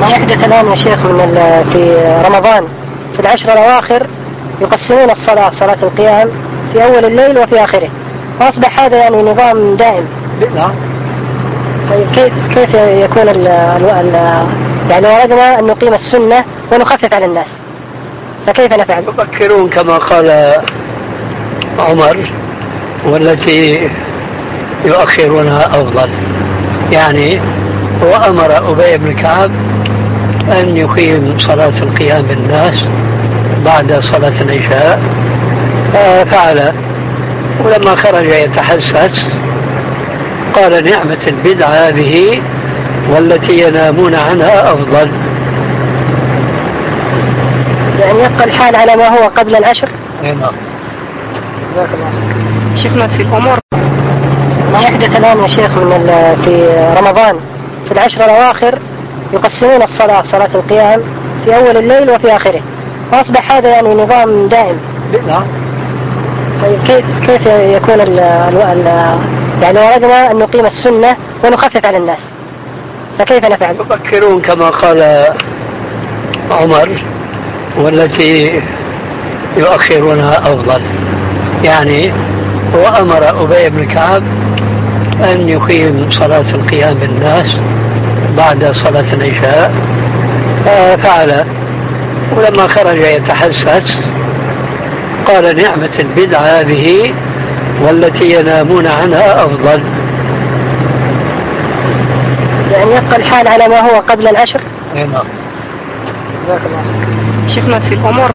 ما يحدث الآن يا شيخ في رمضان في العشر الأواخر يقسمون الصلاة صلاة القيام في أول الليل وفي آخره، وأصبح هذا يعني نظام دائم. نعم. طيب كيف يكون يعني أردنا أن نقيم السنة ونخفف على الناس، فكيف نفعل؟ يفكرون كما قال عمر والتي يؤخرونها أفضل، يعني هو أمر أبي بن كعب أن يقيم صلاة القيام بالناس بعد صلاة العشاء، فعل، ولما خرج يتحسس قال نعمة البدعة هذه والتي ينامون عنها أفضل. يعني يبقى الحال على ما هو قبل العشر. نعم. جزاك الله. شيخنا في الأمور ما يحدث الآن يا شيخ في رمضان في العشر الأواخر يقسمون الصلاة صلاة القيام في أول الليل وفي آخره، وأصبح هذا يعني نظام دائم. نعم. طيب كيف يكون يعني أردنا أن نقيم السنة ونخفف على الناس، فكيف نفعل؟ يفكرون كما قال عمر والتي يؤخرونها أفضل، يعني هو أمر أبي بن كعب أن يقيم صلاة القيام بالناس بعد صلاة العشاء، فعل، ولما خرج يتحسس قال نعمة البدعة هذه والتي ينامون عنها أفضل. يعني يبقى الحال على ما هو قبل العشر. نعم. جزاك الله. شيخنا في الأمور